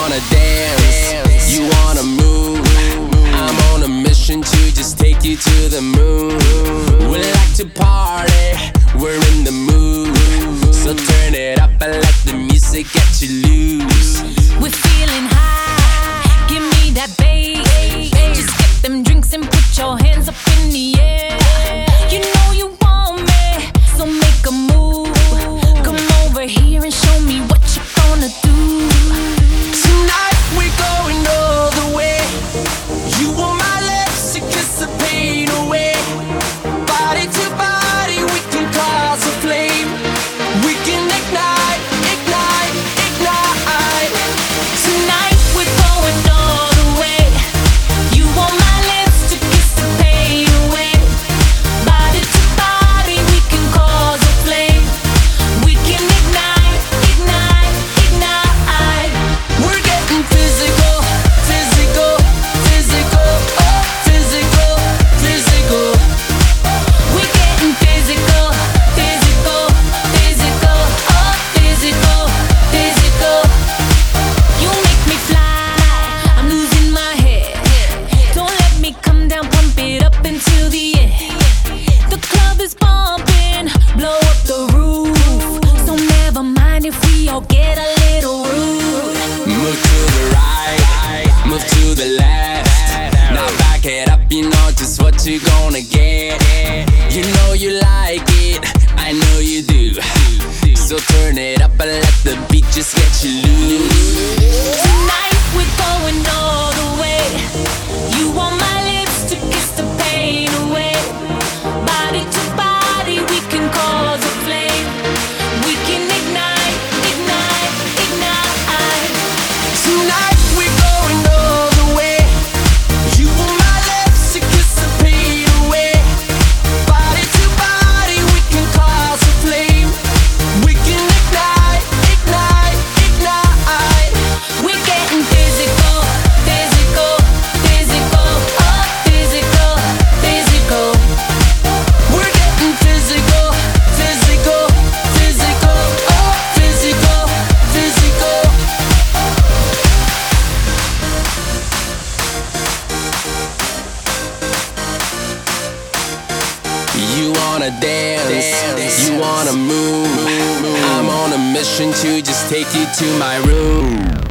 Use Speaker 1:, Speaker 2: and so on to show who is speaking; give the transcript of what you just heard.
Speaker 1: wanna dance, you wanna move. I'm on a mission to just take you to the moon. We like to party, we're in the mood. So turn it up and let the music get you loose.
Speaker 2: We're feeling high, give me that bass. Just get them drinks and put your hands up in the air. You know you want me, so make a move. Come over here and show me what you're gonna do.
Speaker 1: Tonight we're going all the way. You want my lips to kiss the pain away. Body to body we can cause a flame. We can ignite, ignite, ignite.
Speaker 2: Tonight we're going all the way. You want my lips to kiss the pain away. Body to body we can cause a flame. We can ignite, ignite, ignite.
Speaker 1: We're getting physical, physical, physical, oh, physical, physical.
Speaker 2: We're getting physical, physical, physical, oh, physical, physical. You make me fly, I'm losing my head. Don't let me come down, pump it up until the end. The club is bumping, blow up the roof. So never mind if we all get a little rude.
Speaker 1: Move to the right, move to the left. Now back it up, you know just what you're gonna get. You know you like it, I know you do. So turn it up and let the beat just get you loose.
Speaker 2: Tonight we're going all the way. You want my lips to kiss the pain away. Body to body we can cause a flame. We can ignite, ignite, ignite.
Speaker 1: Tonight we're going all the way. You want my lips to kiss the pain away. Body to body we can cause a flame. We can ignite, ignite, ignite.
Speaker 2: We're getting physical, physical, physical, oh, physical, physical.
Speaker 1: We're getting physical, physical, physical, oh, physical, physical. You wanna dance, you wanna move. I'm on a mission to just take you to my room.